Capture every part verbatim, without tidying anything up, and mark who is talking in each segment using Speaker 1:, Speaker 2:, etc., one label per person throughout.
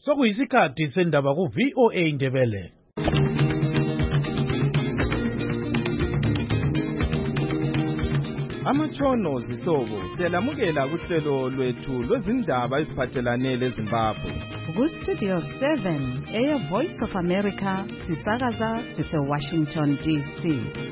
Speaker 1: Sokuyisikhathi sendaba ku V O A Ndebele.
Speaker 2: Amatshono zihlobo siyalamukela kuhlelo lwethu lwezindaba eziphathelane leZimbabwe.
Speaker 3: Ku Studio seven eya Voice of America sisakaza sise Washington D C.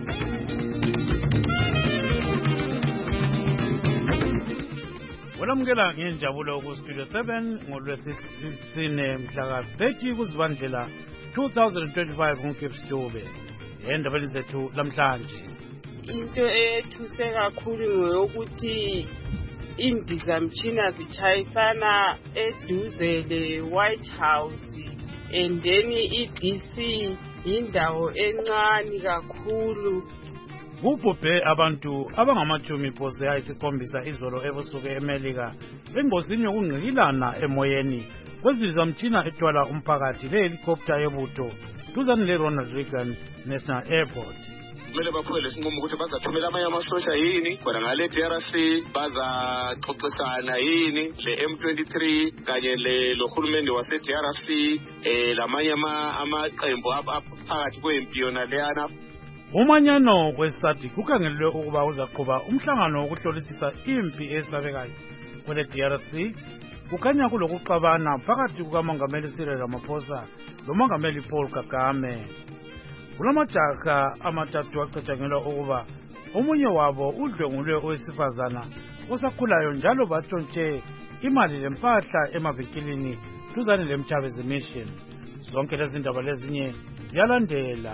Speaker 1: Walamukela ngenjabulo ku Studio seven ngolwesine mhla thirty kuZibandlela two thousand twenty-five nguGibbs Dube. Endabeni zethu lamhlanje.
Speaker 4: Into ethuse kakhulu ngokuthi indizamtshina zichayisana eduze le White House and then iD C indawo encane kakhulu.
Speaker 1: Kubhubhe abantu abangamachumi phose ayisikhombisa izolo ebusuku eMelika engozini yokungqikilana emoyeni kwezizamtshina ethwala umphakathi lehelicopter yebutho duzane leRonald Reagan National Airport.
Speaker 5: Kumele baphume lesinqumo ukuthi bazathumela amanye amasosha yini khona ngale D R C bazaxoxisana yini le M twenty-three kanye le lohulumende wase D R C eh lamanye amaqembu aphakathi kwempi yona leyana.
Speaker 1: Umanyano kwesadi kukhangelwe ukuba uzaqhuba umhlangano wokuhlolisisa impi esabekayo kwele D R C. Kukhanya kulokuxabana phakathi kukamongameli Cyril Ramaphosa lomongameli Paul Kagame. Kulamajaha amathathu acatshangelwa ukuba omunye wabo udlwengulwe owesifazana osakhulayo njalo batshontshe imali lempahla emavikilini duzane leMchabezi Mission. Zonke lezi ndaba lezinye ziyalandela.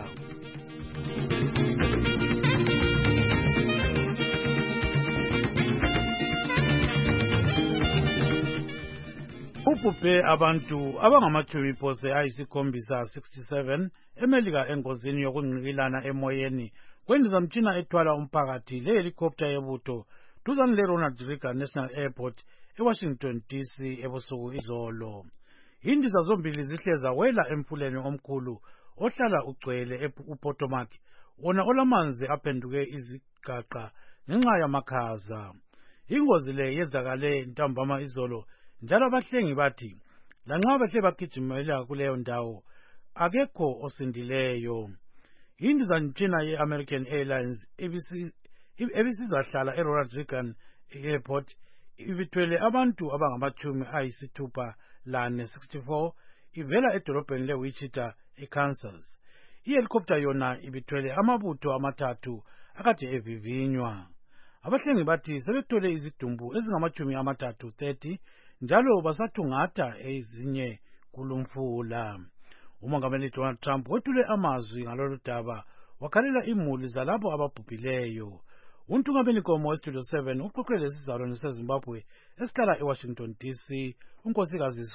Speaker 1: Ubhubhe abantu abangamachumi phose ayisikhombisa sixty-seven eMelika engozini yokungqikilana emoyeni kwendizamtshina ethwala umphakathi lehelicopter yebutho duzane leRonald Reagan National Airport eWashington D C ebusuku izolo. Indiza zombili zihleza wela emfuleni omkhulu ohlala ugcwele uPotomac wona olamanzi aphenduke izigaqa ngenxa yamakhaza. Ingozi le yezakale ntambama izolo njalo abahlengi bathi lanxa bahle bagijimela kuleyo ndawo akekho osindileyo. Indizamtshina ye-American Airlines ebisizahlala eRonald Reagan Airport ibithwele abantu abangamachumi ayisithupha lane sixty-four ivela edolobheni leWichita eKansas. Ihelicopter yona ibithwele amabutho amathathu akade evivinywa. Abahlengi bathi sebethole izidumbu ezingamachumi amathathu thirty njalo basathungatha ezinye kulumfula. Umongameli Donald Trump wethule amazwi ngalolu daba wakhalela imuli zalabo ababhubhileyo. Untungameli Nkomo weStudio seven uxoxe lesizalwane seZimbabwe esihlala eWashington D C unkosikazi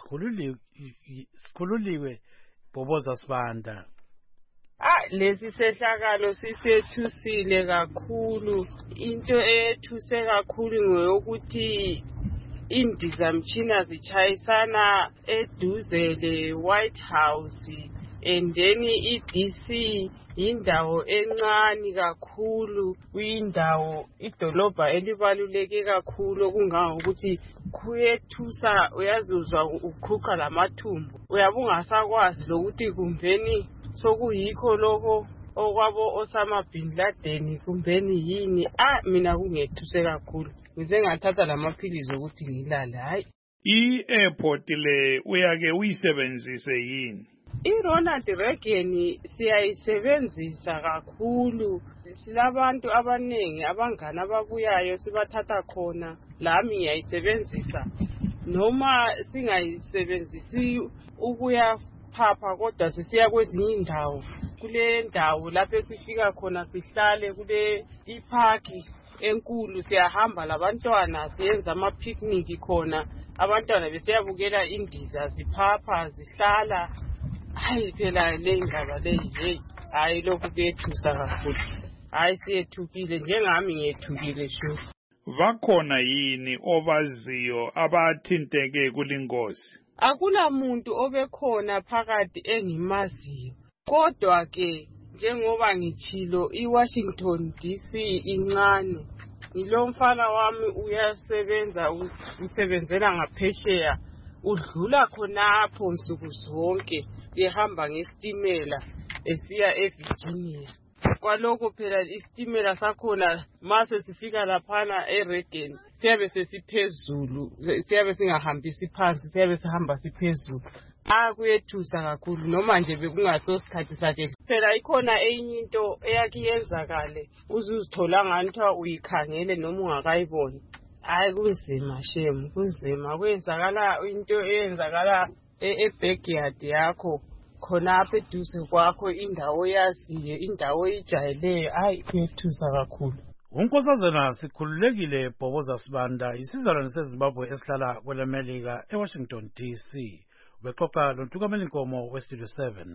Speaker 1: Sikhululiwe Bhoboza Sibanda.
Speaker 4: Ah lesi sehlakalo sisethusile kakhulu. Into ethuse kakhulu ngokuthi indizamtshina zichayisana eduze le White House and then iD C indawo encane kakhulu kuyindawo idolobha elibaluleke kakhulu kungangokuthi kuyethusa uyazuzwa ukhukha lamathumbu uyabungasakwazi lokuthi kumbeni sokuyikho lokho okwabo Osama bin Laden kumbeni yini. Ah mina kungethuse kakhulu ngize ngathatha lamaphilizi ukuthi ngilale. Hayi
Speaker 6: i-airport le uyake uyisebenzise yini?
Speaker 4: iRonald Reagan siyayisebenzisa kakhulu. Silabantu abanengi abangana ababuyayo sibathatha khona lami ngiyayisebenzisa noma singayisebenzisi ukuya phapha kodwa sisiya kwezinye indawo. Kule ndawo lapho esifika khona sihlale kule iparki enkulu siyahamba labantwana siyenza ama picnic khona abantwana besiyabukela indiza ziphapha zihlala. Hayi phela le ndaba le hey hayi lokhu kuyethusa kakhulu. Hayi siyethukile njengami ngiyethukile sho.
Speaker 6: Bakhona yini obaziyo abathinteke kulingozi?
Speaker 4: Akula muntu obekhona phakathi engimaziyo. Kodwa ke njengoba ngitshilo iWashington D C incane ngilomfana wami uyasebenza usebenzela ngaphesheya udlula khonapho nsuku zonke ehamba ngesitimela esiya eVirginia. Kwaloko phela isitimela sakhona mase sifika laphana eReagan siyabe sesiphezulu, siyabe singahambisi phansi, siyabe sihamba siphezulu. Ah, kuyethusa kakhulu noma nje bekungaso sikhathi sakhe. Phela ikhona enye into eyakiyenzakale uzuzithola nganthiwa uyikhangele noma ungakayiboni. Hayi kunzima shemu, kunzima. Kwenzakala into eyenzakala e-backyard yakho khonapha eduze kwakho, indawo yaziyo, indawo ijayeleyo. Hayi kuyethusa kakhulu.
Speaker 1: Unkosazana sikhululekile Bhoboza Sibanda, isizalwane seZimbabwe esihlala kwelemelika eWashington D C. Bexoxa loNtukamela Nkomo weStudio seven.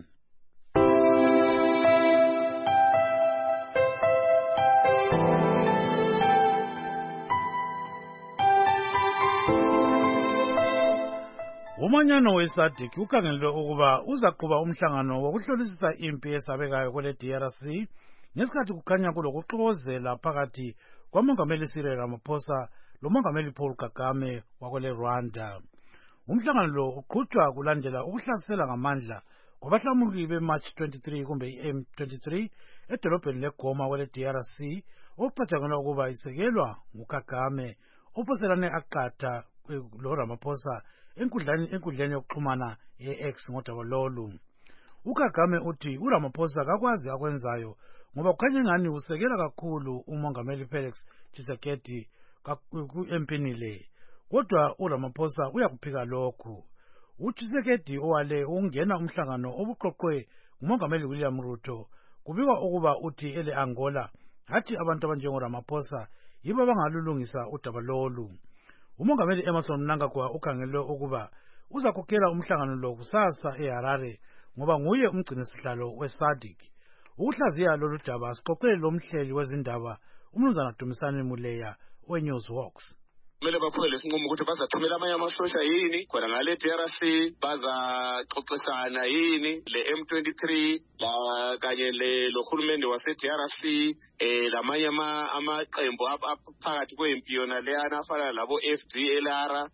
Speaker 1: Umanyano weSADC ukhangelwe ukuba uzaqhuba umhlangano wokuhlolisisa impi esabekayo kwele D R C ngesikhathi kukhanya kulokuxokozela phakathi kwamongameli Cyril Ramaphosa lomongameli Paul Kagame wakwele Rwanda. Umhlangano lo uqhutshwa kulandela ukuhlasela ngamandla kwabahlamuli beMarch twenty-three kumbe i-M twenty-three edolobheni leGoma kwele D R C okucatshangelwa ukuba isekelwa nguKagame ophoselane aqatha lo Ramaphosa enkundleni enkundleni yokuxhumana ye-X ngodaba lolu. UKagame uthi uRamaphosa kakwazi akwenzayo ngoba kukhanya ngani usekela kakhulu umongameli Felix Tshisekedi ku-empini le. Kodwa uRamaphosa uyakuphika lokhu. uTshisekedi owale ungena umhlangano obuqoqwe ngumongameli William Ruto kubikwa ukuba uthi ele Angola hathi abantu abanjengoRamaphosa yibo abangalulungisa udaba lolu. Umongameli Emmerson Mnangagwa ukhangelwe ukuba uzakhokhela umhlangano lo kusasa eHarare ngoba nguye umgcinisihlalo weSADC. Ukuhlaziya lolu daba siqoqele lomhleli wezindaba uMnumzana Dumisani Muleya weNewsWalks.
Speaker 5: Kumele baphume lesinqumo ukuthi bazathumela amanye amasosha yini khona ngale D R C, bazaxoxisana yini le M twenty-three la kanye le lohulumende wase D R C eh lamanye amaqembu aphakathi kwempi yona leyana afana labo F D L R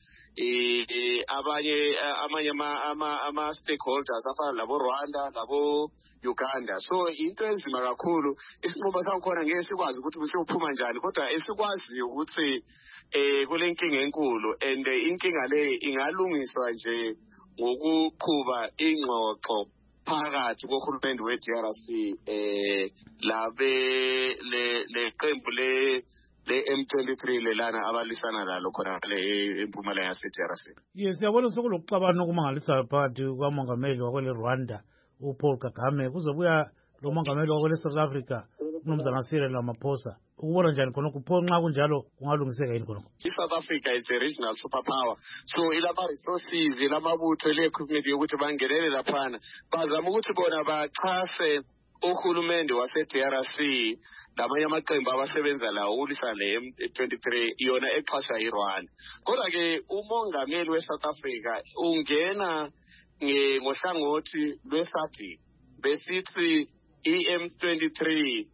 Speaker 5: eh abanye amanye ama ama stakeholders afana labo Rwanda labo Uganda. So into enzima kakhulu, isinqumo sakhona ngeke sikwazi ukuthi kusiyophuma njani, kodwa esikwazi ukuthi eh kule nkinga enkulu and inkinga le ingalungiswa nje ngokuqhuba ingxoxo phakathi kohulumende we-D R C eh labe le leqembu le le M twenty-three lelana abalisana lalo khona le empumalanga yase-D R C.
Speaker 1: Yes, siyabona sokulokuxabana okumangalisayo phakathi kwamongameli wakwele Rwanda uPaul Kagame kuzobuya lo mongameli wakwele South Africa uMnumzana Cyril Ramaphosa. Ukubona njani khona kupho nxa kunjalo kungalungiseka yini khona?
Speaker 5: South Africa is a regional superpower, so ilaba resources ilamabutho le-equipment yokuthi bangenele laphana bazama ukuthi bona baxhase uhulumende wase-D R C lamanye amaqembu abasebenza lawo ukulisa le M twenty-three yona exhaswa yiRwanda. Kodwa-ke umongameli we-South Africa ungena ngohlangothi lwe-SADC besithi i-M twenty-three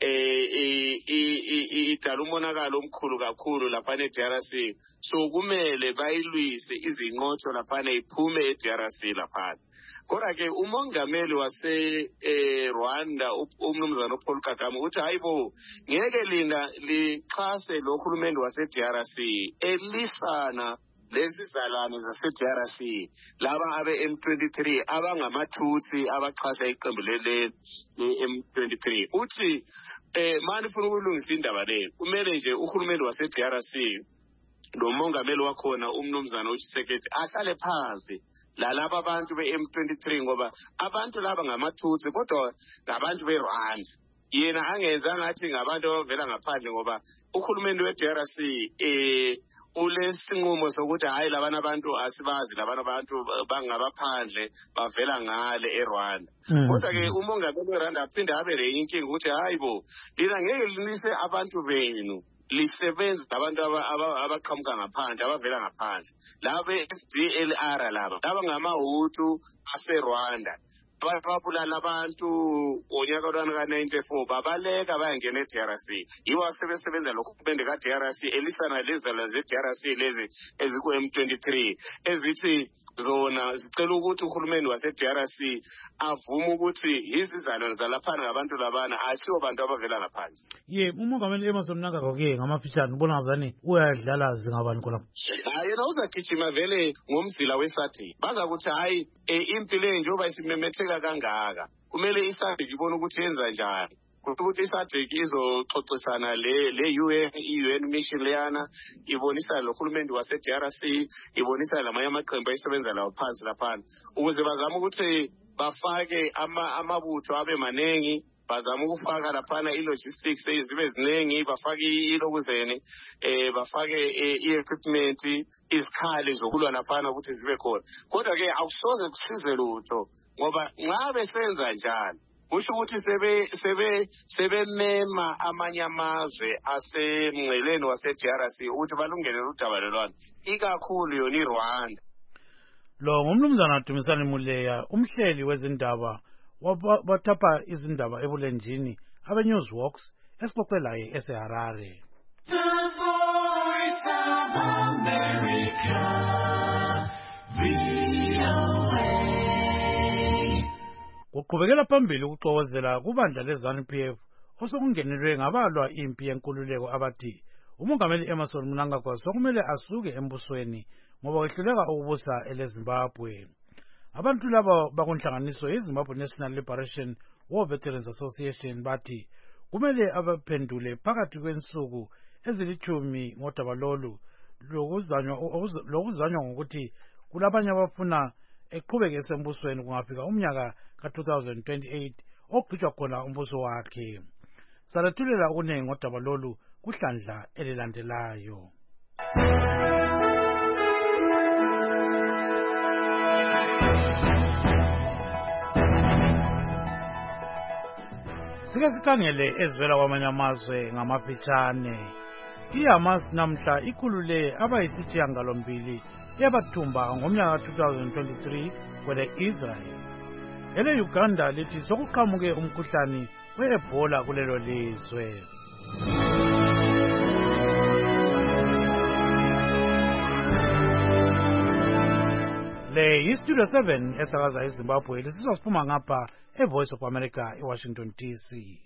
Speaker 5: eh idala umonakalo omkhulu kakhulu lapha e-D R C, so kumele bayilwise izinqotho lapha iphume e-D R C lapha. Kodwa ke umongameli wase Rwanda uMnumzana Paul Kagame uthi hayibo ngeke lina lixhase lo hulumende wase-D R C elisana lezi zalane zase-D R C laba abe-M twenty-three abangamathusi abaxhasa iqembu lele le-M twenty-three. Uthi eh manje ufuna ukulungisa indaba le kumele nje uhulumende wase-D R C lo mongameli wakhona uMnumzana uTshisekedi ahlale phansi lalaba abantu be-M twenty-three ngoba abantu laba ngamathusi kodwa ngabantu beRwanda. Yena angenza ngathi ngabantu abavela ngaphandle ngoba uhulumende we-D R C eh ulesinqumo sokuthi hayi labana abantu asibazi labana abantu bangabaphandle bavela ngale eRwanda. Kodwa ke umongameli weRwanda aphinde abe le inkinga ukuthi hayibo lina ngeke linise abantu benu lisebenza abantu abaqhamuka ngaphandle abavela ngaphandle laba F D L R laba laba ngamaHutu aseRwanda babulala abantu ngonyaka ka ninety-four babaleka bayangena e-D R C. Yiwo asebesebenza lo hulumende ka-D R C elisana lezala ze-D R C lezi eziku-M twenty-three ezithi zona zicela ukuthi uhulumeni wase-D R C avume ukuthi izizalwane zalaphana ngabantu labana asiwo bantu abavela ngaphansi.
Speaker 1: Ye umongameli Emmerson Mnangagwa-ke ngamafitshane ubona ngazani uyadlala zingabani khona?
Speaker 5: Hayi yena uzagijima vele ngomzila weSADC. Baza ukuthi hayi impilo njengoba isimemetheka kangaka kumele iSADC ibone ukuthi yenza njani. Ukuthi iSADC izoxoxisana le le U N I-U N mission leyana ibonisa lo hulumende wase-D R C ibonisa lamanye amaqembu ayisebenza lawo phansi laphana ukuze bazame ukuthi bafake amabutho abe maningi bazama ukufaka laphana i-logistics zibe ziningi bafake ilokuzeni eh bafake i-equipment izikhali zokulwa laphana ukuthi zibe khona kodwa ke akusoze kusize lutho ngoba nxa besenza njalo kusho ukuthi sebe sebe sebemema amanye amazwe asemngceleni wase-D R C ukuthi balungele udaba lolwana ikakhulu yona iRwanda.
Speaker 1: Lo ngumnumzana Dumisani Muleya umhleli wezindaba wathapha izindaba ebulenjini abe-Newsworks esixoxe laye eseHarare.
Speaker 7: The Voice of America, V O A.
Speaker 1: Kuqhubekela phambili ukuxokozela kubandla le-ZANU P F osokungenelwe ngabalwa impi yenkululeko abathi umongameli Emmerson Mnangagwa sokumele asuke embusweni ngoba wehluleka ukubusa eleZimbabwe. Abantu laba bakunhlanganiso yeZimbabwe National Liberation War Veterans Association bathi kumele abaphendule phakathi kwensuku ezilithumi ngodaba lolu lokuzanywa ngokuthi kulabanye abafuna eqhubeke esembusweni kungafika umnyaka ka two thousand twenty-eight ogqitshwa khona umbuso wakhe. Salethulela okunengi ngodaba lolu kuhlandla elilandelayo. Sike sikhangele ezivela kwamanye amazwe ngamafitshane. IHamas namhla ikhulule abayisithiyangalombili yabathumba ngomnyaka two thousand twenty-three kwele Israel. Ele Uganda lithi sokuqhamuke umkhuhlane we-Ebola kulelo lizwe. Le yiStudio seven esakaza eZimbabwe lisizosiphuma ngapha eVoice of America eWashington D C.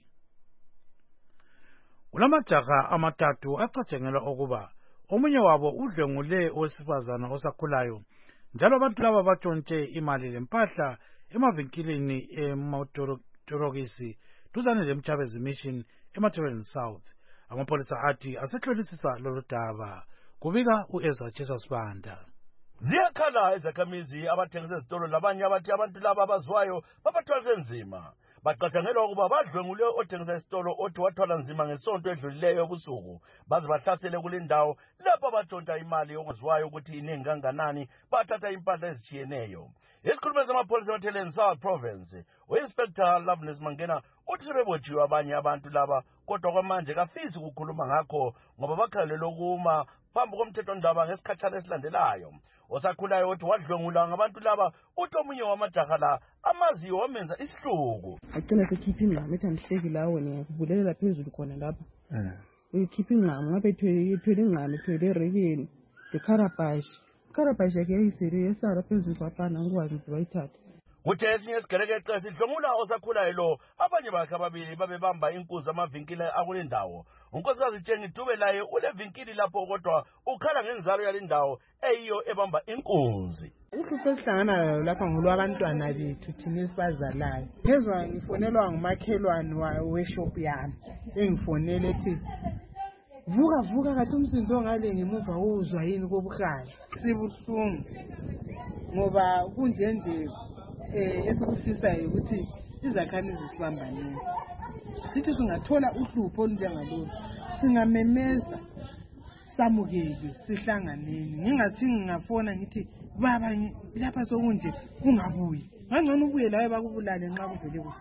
Speaker 1: Kulamajaha amathathu acatshengelwa ukuba omunye wabo udlwengule owesifazana osakhulayo njalo abantu laba batshontshe imali lempahla emavinkilini ematorokisi duzane leMchabezi Mission eMatabeleland South. Amapolisa athi asehlolisisa lolu daba. Kubika uEzra Chesa Sibanda.
Speaker 8: Ziyakhala izakhamizi abathengisa ezitolo labanye abathi abantu laba abazwayo babathwala nzima. Bacatshangelwa ukuba badlwengule othengisa isitolo othi wathwala nzima ngesonto edlulileyo ebusuku baze bahlasele kule ndawo lapho batshontsha imali yokuzwayo ukuthi iningi kanganani bathatha impahla ezitshiyeneyo. Isikhulumeli samapholisa eMatabeleland South Province u-Inspector Loveness Mangena uthi sebebotshiwe abanye abantu laba kodwa kwamanje kafisi ukukhuluma ngakho ngoba bakhalelwe ukuma phambi komthethondaba ngesikhatshana esilandelayo. Osakhulayo uthi wadlwengula ngabantu laba uthi omunye wamajaha la amaziyo wamenza isihluku.
Speaker 9: Agcina sekhipha ingqamu ethi andihleki lawo ngiyakubulelela phezulu khona lapha. Uyikhipha ingqamu ngabe ethwele ingqamu ethwele erekeni lekharabashi. Ikharabashi yakhe yayisele yesara phezulu kwapana ngikwazi ukuthi bayithathe.
Speaker 8: Kuthe esinye isigerekeqe sidlwengula osakhulayo lo abanye bakhe ababili babebamba inkunzi amavinkile akule ndawo. Unkosikazi Jenny Dube laye ule vinkili lapho kodwa ukhala ngenzalo yale ndawo eyiyo ebamba inkunzi.
Speaker 9: Uhlupho esihlangana nayo lapha ngolwabantwana bethu thina esibazalayo. Phezwa ngifonelwa ngumakhelwane weshop yami engifonele ethi vuka vuka kathi umsindo ngale ngemuva uzwa yini kobukhali. Sibuhlungu ngoba kunje nje eh esikufisayo ukuthi izakhamizi sibambaneni. Sithi singathola uhlupho olunjengalolu singamemeza samukele sihlanganeni. Ngingathi ngingafona ngithi baba lapha sokunje kungabuyi ngangcono ubuye lawe bakubulale nxa kuvele kufika.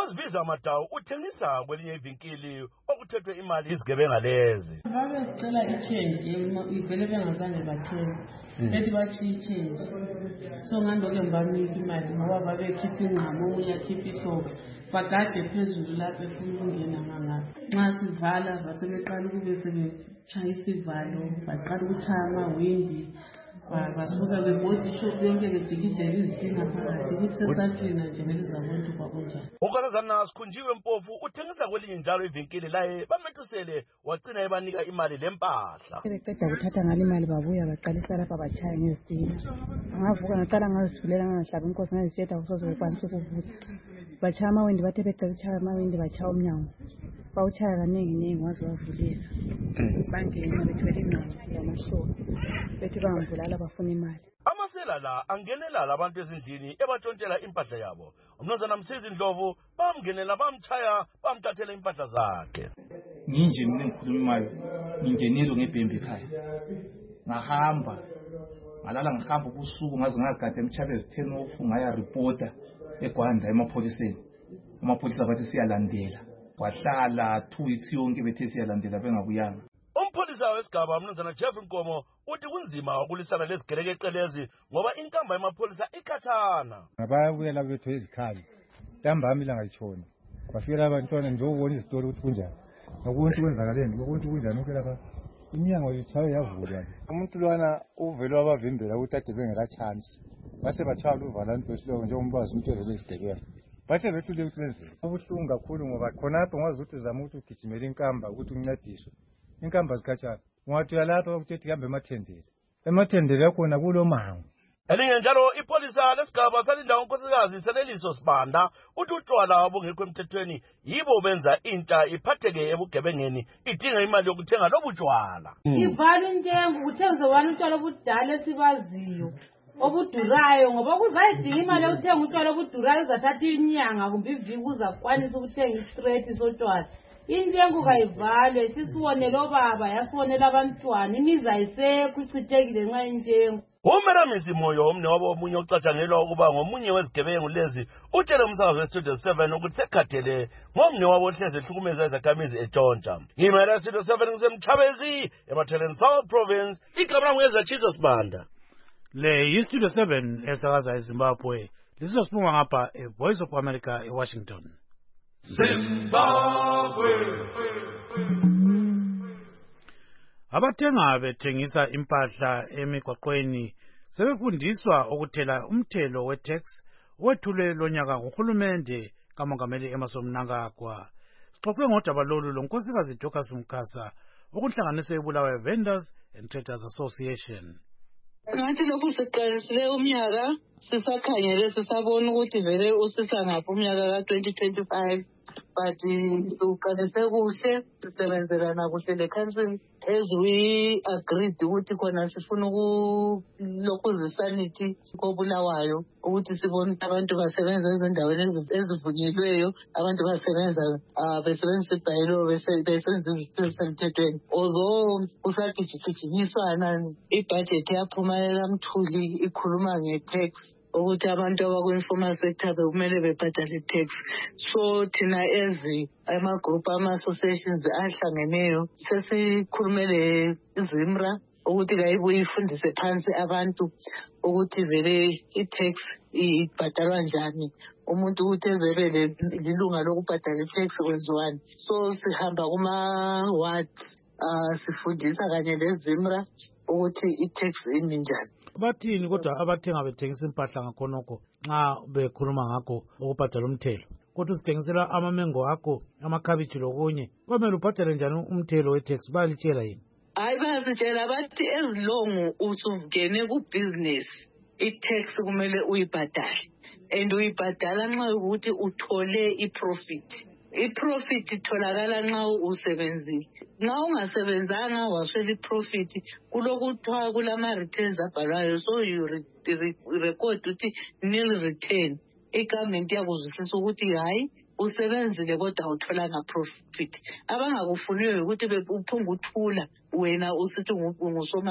Speaker 8: uMazibiza Matawu uthengisa kwelinye ivinkili okuthethwe imali izigebenga lezi.
Speaker 4: Babecela i-change ivele bengazange bathenge bethi bathi i-change so ngandoke ngibanika imali ngoba babekhipha ingqamo omunye akhipha isoko bagade phezulu lapho efuna ukungena ngangapha nxa sivala basebeqala ukube sebetshaya isivalo baqala ukutshaya amawindi basuka bebhodi ishop yonke bejikijela izitina phakathi ukuthi sesathina nje belizabontu kwakunjani.
Speaker 8: Unkosazana Sikhunjiwe Mpofu uthengisa kwelinye njalo ivinkili laye bamethusele wagcina ebanika imali lempahla.
Speaker 10: Beqeda kuthatha ngale imali babuya baqalisa lapha batshaya ngezitina. Ngavuka ngaqala ngazithulela ngahlaba inkosi ngazitshela ukusoze bekwanise ukuvuka. Bachaya amawindi bathe beqeda ukutshaya amawindi bachaya umnyango. Bawuchaya kaningi ningi waze wavulela. Bangena bethwele ingqondo yamashoka. Bethi bangivulala bafuna imali.
Speaker 8: Amasela la angenela labantu ezindlini ebatshontshela impahla yabo. Umnumzana Msizi Ndlovu bamngenela bamchaya bamthathela impahla zakhe.
Speaker 11: Nginje mina ngikhuluma imali ngingenelo ngebhembe ekhaya. Ngahamba ngalala ngihamba ubusuku ngaze ngagada emchabezi ten ofu ngaya reporter eGwanda emapholiseni. Amapholisa bathi siyalandela. Wahlala two weeks yonke bethe siyalandela bengabuyanga.
Speaker 8: Umpholisa wesigaba umnumzana Jeff Nkomo uthi kunzima ukulisana lezigelekeqelezi ngoba inkamba yamapholisa ikhathana.
Speaker 12: Ngabayabuyela bethu ezikhali. Ntambama ilanga litshona. Bafikela abantwana nje ukubona izitori ukuthi kunjani. Ngokuntu kwenzakaleni, ngokuntu kunjani ukela lapha. Iminyango yithayo yavulwa. Umuntu lwana uvelo wabavimbela ukuthi ade bengela chance. Base batshaya uvalanto wesiloko nje umbazi umuntu evele isidekela. Base bethule ukuthi lenze. Ubuhlungu kakhulu ngoba khonapho ngazi ukuthi uzama ukuthi ugijimele inkamba ukuthi uncediswe. Inkamba zikhathana. Ungathi uyalapha ukuthi kambe emathendele. Emathendele yakhona kulo mango.
Speaker 8: Elinye njalo ipolisa lesigaba salinda unkosikazi Seleliso Sibanda uthi utshwala obungekho emthethweni yibo benza intsha iphatheke ebugebengeni idinga imali yokuthenga lobutshwala.
Speaker 13: Ivala intengo kuthengize wani utshwala obudala esibaziyo obudurayo ngoba kuzayidinga imali yokuthenga utshwala obudurayo uzathatha inyanga kumbe iviki uzakwanisa ukuthenga istraight sotshwala. Intengo kayivalwe sisibonela obaba yasibonela abantwana imizi ayisekho ichithekile nxa intengo.
Speaker 8: Umeramisi Moyo omne wabo omunye ocatshangelwa ukuba ngomunye wezigebengu lezi utshele umsakazo weStudio seven ukuthi sekhathele ngomne wabo ohlezi ehlukumeza izakhamizi eTshontsha. Ngimela Studio seven ngisemchabezi eMatheleni South Province igama ngeza Jesus Banda.
Speaker 1: Le yiStudio seven esakaza eZimbabwe lisizosibunga ngapha eVoice of America eWashington.
Speaker 7: Zimbabwe.
Speaker 1: Abathenga bethengisa impahla emigwaqweni sebefundiswa ukuthela umthelo we-tax wethulwe lonyaka nguhulumende kamongameli Emmerson Mnangagwa. Sixoxe ngodaba lolu lonkosikazi Dorcas Mkhasa okunhlanganiswe eBulawayo Vendors and Traders Association.
Speaker 4: Ngathi lokhu siqalisile umnyaka sisakhangele sisabona ukuthi vele usisa ngaphi umnyaka ka twenty twenty-five. But uqalise kuhle sisebenzelana kuhle leCouncil as we agreed ukuthi khona sifuna ukulokhu zisanithi koBulawayo ukuthi sibone abantu basebenza ezindaweni ezivunyelweyo abantu basebenza besebenzisa ibhayilo besenza izinto ezisemthethweni. Although kusagijigijinyiswana ibudget yaphumelela Mthuli ikhuluma nge-tax ukuthi abantu abakwi-informal sector bekumele bebhadale tax. So thina ezi ama-group ama-associations ahlangeneyo sesikhulumele iZimra ukuthi kayibuye ifundise phansi abantu ukuthi vele i-tax ibhadalwa njani umuntu ukuthi ezebele lilunga lokubhadala i-tax kwenziwani. So sihamba kuma-ward sifundisa kanye leZimra ukuthi i-tax imi njani.
Speaker 1: Bathini kodwa abathenga bethengisa impahla ngakhonokho nxa bekhuluma ngakho ukubhadala umthelo? Kodwa usithengisela amamengo akho amakhabithi lokunye kwamele ubhadale njani umthelo we-tax? Bayalitshela yini?
Speaker 4: Hayi bayasitshela bathi ezilongu usungene ku-business i-tax kumele uyibhadale and uyibhadala nxa ukuthi uthole i-profit. I-profit itholakala nxa usebenzile. Nxa ungasebenzanga waswela i-profit kulokuthiwa kulama-returns abhalwayo so you record ukuthi nil return. I-government iyakuzwisisa ukuthi hayi usebenzile kodwa utholanga profit. Abangakufuniyo ukuthi uphunga uthula wena usithi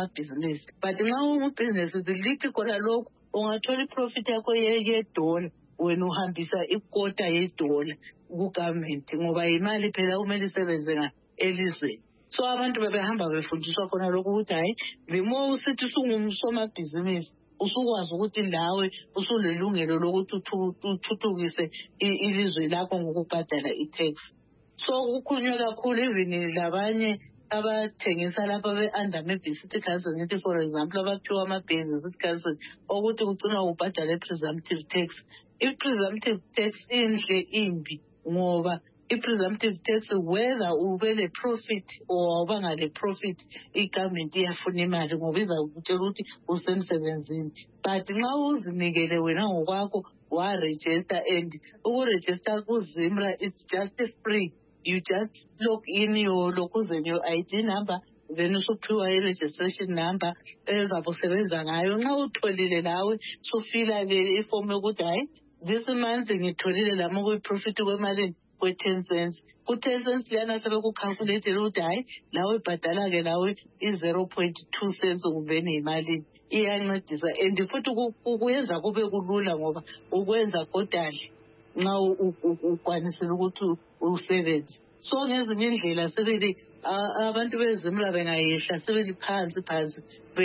Speaker 4: ungusomabhizinisi. But nxa ungubusiness lithi khona lokhu ungathola i-profit yakho yedola
Speaker 14: wena uhambisa ikota yedola ku-government ngoba imali phela kumele isebenze elizweni. So abantu bebehamba befundiswa khona lokho ukuthi hayi the more usithi usungumsomabhizinisi usukwazi ukuthi nawe usulelungelo lokuthi uthuthukise ilizwe lakho ngokubhadala i-tax. So kukhulunywa kakhulu even labanye abathengisa lapha be-under maybe city council ngithi for example abaphiwa ama-base city council ukuthi kugcinwa ubhadala i-presumptive tax. I-presumptive tax inhle imbi ngoba i-presumptive tax whether ube le-profit or awubanga le-profit i-government iyafuna imali ngoba izakutshela ukuthi usemsebenzini. But nxa uzinikele wena ngokwakho wa-register and uku-register ku-ZIMRA it's just free. You just log in your locuzeni your I D number then usuphiwa i-registration number ezabe usebenza ngayo. Nxa utholile lawe sufila ifomu yokuthi hayi this month ngitholile lami kuyi-profit kwemalini kwe-ten cents. Ku-ten cents liyana sebekukhalkuletele ukuthi hayi lawe ibhadala-ke lawe i-zero point two cents kumbeni yimalini. Iyancedisa and futhi kuyenza kube kulula ngoba ukwenza kodali nxa ukwanisile ukuthi usebenze. So ngezinye indlela sebeli abantu beZIMRA bengayehla sebeli phansi phansi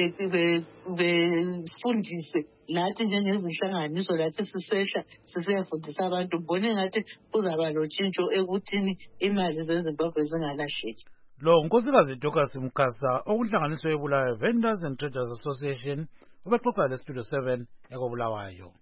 Speaker 14: befundise lathi njengezinhlanganiso lathi sisehla sisiyafundisa abantu. Ngibone ngathi kuzaba lotshintsho ekuthini imali zeZimbabwe zingalahleki.
Speaker 1: Lo nkosikazi Dorcas Mkhasa okunhlanganiso yeBulawayo Vendors and Traders Association ubexoxa leStudio seven ekobulawayo.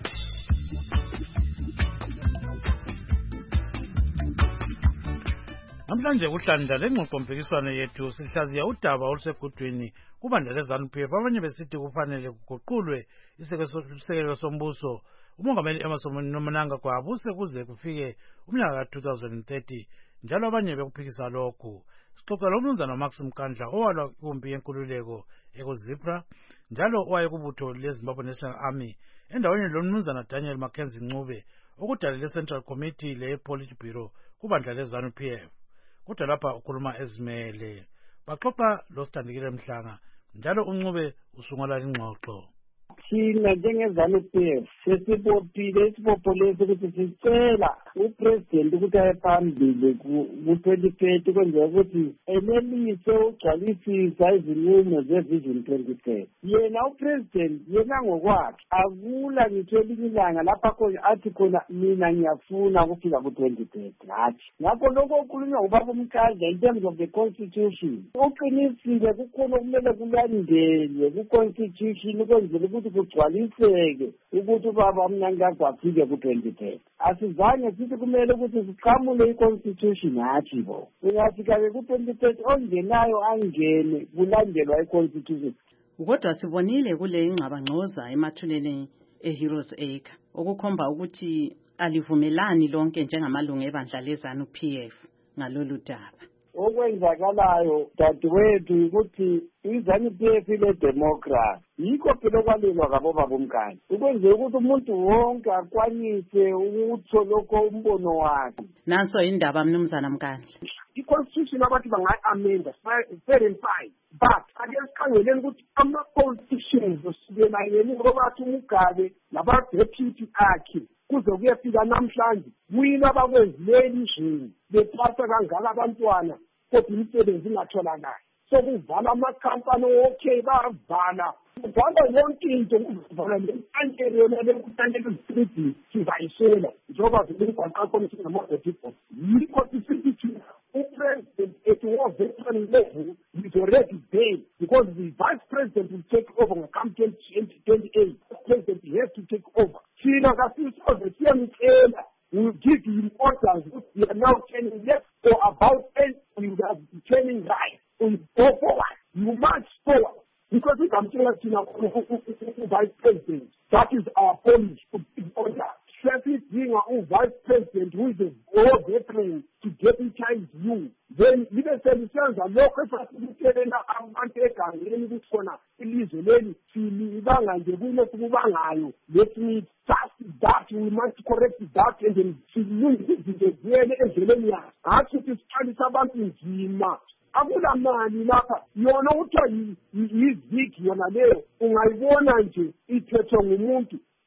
Speaker 1: Namhlanje kuhlanda lengxoxo mpikiswano yethu sihlaziya udaba olusegudwini kubandla leZANU-P F abanye besithi kufanele kuguqulwe isekelo sombuso umongameli Emmerson Mnangagwa kwabuse kuze kufike umnyaka ka two thousand thirty njalo abanye bekuphikisa lokhu. Sixoxa lomnumzana Max Mkandla owalwa kumbi yenkululeko ekuZIPRA njalo owayekubutho leZimbabwe National Army endaweni lomnumzana Daniel Mackenzie Ncube okudalele Central Committee le-Politburo kubandla leZANU-P F. Kodwa lapha ukhuluma ezimele baxoxa loSithandikile Mhlanga njalo uNcube usungula ingxoxo.
Speaker 15: Thina njengeZANU-P F sesibophile isibopho lesi ukuthi sicela upresident ukuthi aye phambili ku-twenty thirty kwenzeka ukuthi enelise ugcwalisisa izinqumo ze-Vision twenty thirty. Yena upresident yena ngokwakhe akula ngitho elinye ilanga lapha khona athi khona mina ngiyafuna ukufika ku-twenty thirty hathi. Ngakho lokho okukhulunywa ubaba uMkandla in terms of the constitution uqinisile kukhona okumele kulandelwe ku-constitution ukwenzela ukuthi kugcwaliseke ukuthi ubaba Mnangagwa afike ku-twenty thirty. Asizange sithi kumele ukuthi siqhamule i-constitution hathi bo. Ungafika-ke ku-twenty thirty ongenayo angene kulandelwa i-constitution.
Speaker 3: Kodwa sibonile kule ingxabangxoza emathuleni eHeroes Acre okukhomba ukuthi alivumelani lonke njengamalungu ebandla leZANU-P F ngalolu daba.
Speaker 15: Okwenzakalayo dadewethu ukuthi iZANU-P F ile democracy yikho phela okwalelwa ngabo babomkani ukwenzela ukuthi umuntu wonke akwanise ukutho lokho umbono wakhe.
Speaker 3: Nanso indaba mnumzana Mkandla.
Speaker 15: I-constitution abathi bangayi-amenda fair and fine but ake sikhangeleni ukuthi ama-politicians osukela yena ngobathi uMugabe nabadeputy akhe kuze kuyefika namhlanje kuyini abakwenzile ishini bephatha kangaka abantwana kodwa imisebenzi ingatholakali. So kuvala amakhampani okay bavala kuvala yonke into kuvala nentankelo yona lekutanela izitreet sizayisela njengoba zilimgwaqo komthini namodepipo yikho isisithi upresident at war veteran level is already dead because the vice president will take over ngakam twenty twenty-eight. President has to take over. Thina kasisoze siyamcela we will give him orders we are now turning left or about ten we are turning right. We go forward. You march forward. Because we can tell us vice president. That is our policy to give order. Traffic being our vice president who is a war veteran to get in time you. Then leaders and sons are local facilities and I'm taking any corner. Ilizwe leli silibanga nje kunokubangayo. Let me start that we must correct that and then silungise izinto ziyele endleleni yakhe. Hathi siqalisa abantu nzima. Akula mali lapha yona uthiwa yizigi yona leyo ungayibona nje ithethwe ngumuntu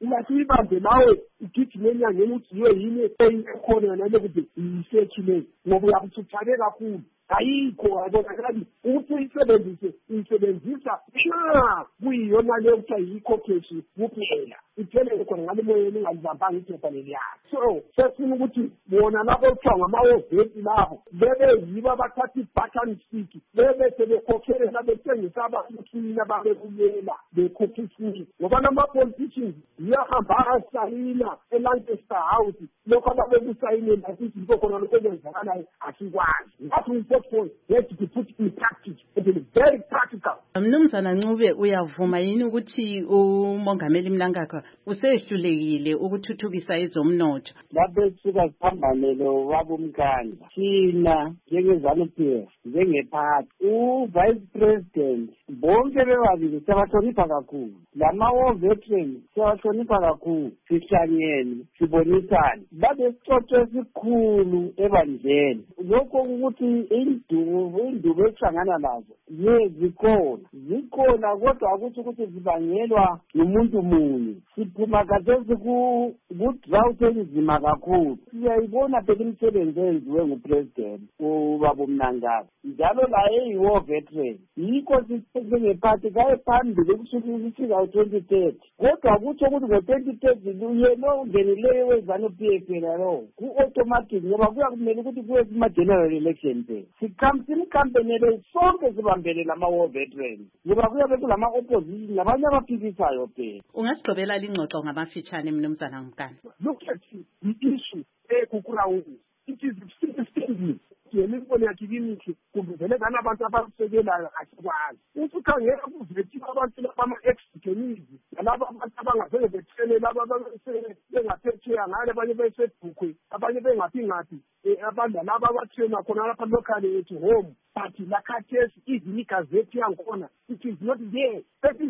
Speaker 15: ungathi uyibambe nawe ugijime enyangeni uthi yiyo yini ekhona nale kuthi yisekhile ngoba uyakuthuthabe kakhulu ayikho abonakali ukuthi uyisebenzise uyisebenzisa nxa kuyiyona leyo kuthiwa yikho keshi kuphela iphelele khona ngale moyeni ingalizambanga iphepha leliyakho so sesifuna ukuthi bona labo kuthiwa ngamawoveti labo bebe yibo abathatha i-button stick bebe sebekhokhelela bethengisa abakuthina babekulela bekhokhisile ngoba nama-politicians iyahamba asayina elancaster house lokho ababekusayinela asithi yikho khona lokho okwenzakalayo asikwazi ngakho i-report has to be put in practice. It is very practical.
Speaker 3: Mnumzana Ncube uyavuma yini ukuthi umongameli Mnangagwa usehlulekile ukuthuthukisa ezomnotho?
Speaker 16: Lapho sika sihambane wabumkandla thina njengezanu-P F njengephathi u-vice president bonke bebabili siyabahlonipha kakhulu lama-war veterans siyabahlonipha kakhulu sihlangene sibonisane babe sicoco esikhulu ebandleni lokho ukuthi indubo indubo ehlangana nazo ye zikhona zikhona kodwa ukuthi ukuthi zibangelwa ngumuntu munye siphuma kathesi ku-drought enzima kakhulu siyayibona phela imisebenzi eyenziwe ngupresident ubaba uMnangagwa njalo laye eyi-war veteran yikho singephathi kaye phambili kusukufika u-twenty thirty kodwa kutsho ukuthi ngo-twenty thirty yena ongenileyo wezanu-P F yena lo ku-automatic ngoba kuya kumele ukuthi kuye kuma-general election phela simkampenele sonke sibambele lama-war veterans ngoba kuyabe kulama-opposition labanye abaphikisayo phela.
Speaker 3: Ungasigqobela lingxoxo ngamafitshane Mnumzana Mkani.
Speaker 15: Look at the issue ekukurawundi. It is extremely yena imboni yakhe imithi kumbe vele ngani abantu abasekelayo asikwazi usukhangela kuvethiwe abantu labama-ex-detainees nalaba abantu abangazenge bethele laba bengaphetsheya ngale abanye besedukwe abanye bengaphi ngaphi abantu laba abathena khona lapha locally at home but lakhathesi even igazethi yankhona it is not there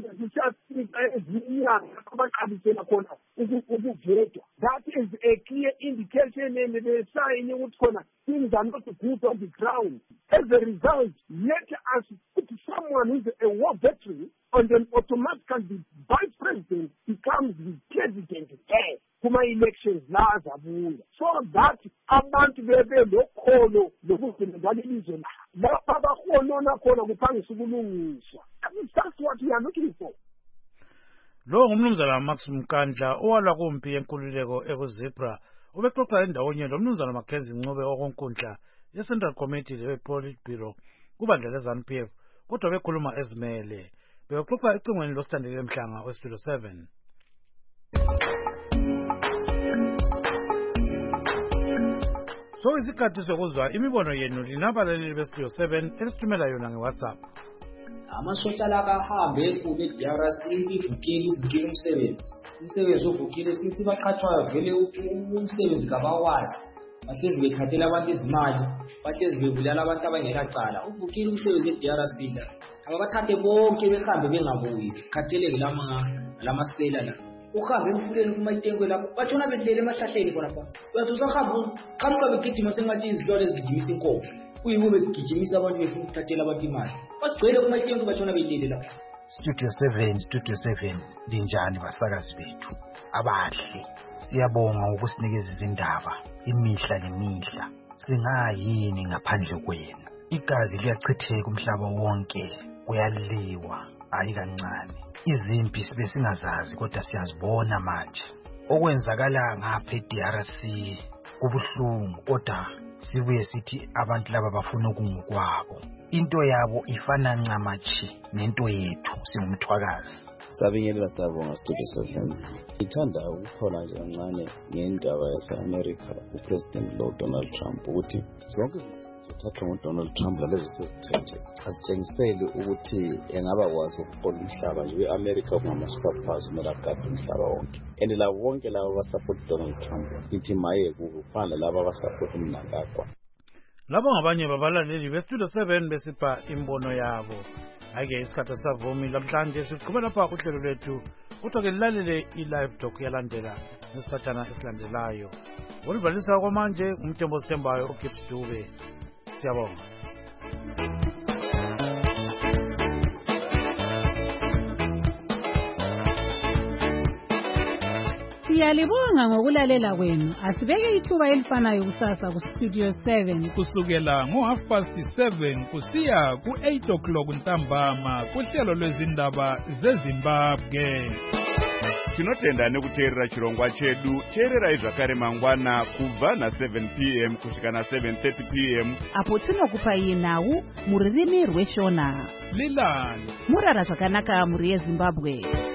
Speaker 15: ezinyanga abaqalisela khona ukuvedwa. That is a clear indication and the sign ukuthi khona things are not good on the ground. As a result, let us put someone who is a war veteran and then automatically the vice president becomes the president there kuma-elections la azabuya so that abantu bebe lokholo lokuthi ngalilizwe la lapha abakhonona khona kuphangisa ukulungiswa. That's what we are looking for.
Speaker 1: Lo ngumnumzana Max Mkandla owalwa kumpi yenkululeko ekuzebra ubexoxa endawonye lo mnumzana Mackenzie Ncube okonkundla ye-Central Committee le-Politburo kubandla le-ZANU-P F kodwa bekhuluma ezimele bexoxa ecingweni lositandile Mhlanga we-Studio seven. So isikhathi sokuzwa imibono yenu linabaleleli be-Studio seven elisithumela yona nge-WhatsApp.
Speaker 17: Amasosha la kahambe kube D R C ivukile ivukile umsebenzi umsebenzi uvukile sithi baqhathwayo vele umsebenzi kabawazi bahlezi bekhathela abantu izimali bahlezi bebulala abantu abangelacala uvukile umsebenzi e-D R C la ababathathe bonke behambe bengabuyi khatheleke lama lamasela la uhambe emfuleni kumayitengwe lapho batshona bedlele emahlahleni khona pha bathi usahamba qhamuka begijima sengathi izilwane ezigijimisa inkomo kuyibo begijimisa abantu befuna ukuthathela abantu imali bagcwele kumayitengwe batshona bedlele lapho.
Speaker 18: Studio seven Studio seven linjani basakazi bethu abahle siyabonga ukusinikeza izindaba imihla nemihla singayini ngaphandle kwenu igazi liyachitheka umhlaba wonke kuyaliwa ayi kancane izimpi sibe singazazi kodwa siyazibona manje okwenzakala ngapha e-D R C kubuhlungu kodwa sibuye sithi abantu laba bafuna okungokwabo into yabo ifana ncamachi nento yethu singumthwakazi.
Speaker 19: Sabingelela siyabonga Studio seven. Ngithanda ukukhona nje kancane ngendaba yase-America uPresident lo Donald Trump ukuthi zonke zithathwa nguDonald Trump lalezo sezithethe azitshengiseli ukuthi engaba kwazi ukuqonda umhlaba nje we-America kungama-superpowers kumele agade umhlaba wonke and labo bonke laba abasapota Donald Trump ithi maye kufana laba abasapota uMnangagwa.
Speaker 1: Labo ngabanye babalaleli be-Studio seven besipha imbono yabo. Ake isikhathi savumi namhlanje siqhubela lapha uhlelo lwethu kodwa-ke lilalele i-live talk yalandela nesikhathana esilandelayo. Olivalisa kwamanje umthembo sithembayo uGibbs Dube. Siyabonga.
Speaker 20: Siyalibonga ngokulalela kwenu. Asibeke ithuba elifanayo kusasa ku Studio seven
Speaker 6: kusukela ngo half past seven kusiya ku eight o'clock ntambama kuhlelo lwezindaba zeZimbabwe.
Speaker 21: Tinotenda nekuteerera chirongwa chedu. Teerera zvakare mangwana kubva na seven p m kusvika na seven thirty p m
Speaker 22: apo tinokupai nhau muririmi rweshona.
Speaker 6: Lilani
Speaker 22: murara zvakanaka muri yeZimbabwe.